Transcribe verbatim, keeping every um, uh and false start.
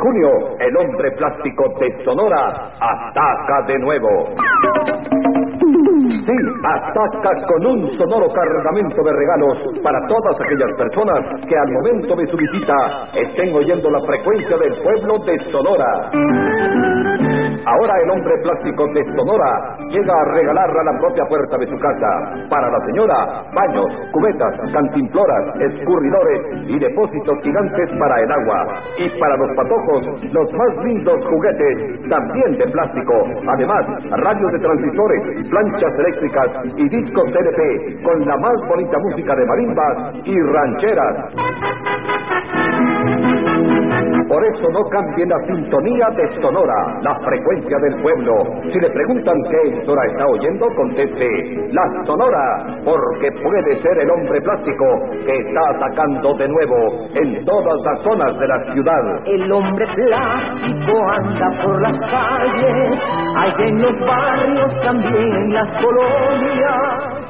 junio, el hombre plástico de Sonora ataca de nuevo. Sí, ataca con un sonoro cargamento de regalos para todas aquellas personas que al momento de su visita estén oyendo la frecuencia del pueblo de Sonora. Ahora el hombre plástico de Sonora llega a regalar a la propia puerta de su casa. Para la señora, baños, cubetas, cantimploras, escurridores y depósitos gigantes para el agua. Y para los patojos, los más lindos juguetes, también de plástico. Además, radios de transistores, planchas eléctricas y discos L P con la más bonita música de marimbas y rancheras. Por eso no cambie la sintonía de Sonora, la frecuencia del pueblo. Si le preguntan qué emisora está oyendo, conteste la Sonora, porque puede ser el hombre plástico que está atacando de nuevo en todas las zonas de la ciudad. El hombre plástico anda por las calles, hay en los barrios, también en las colonias.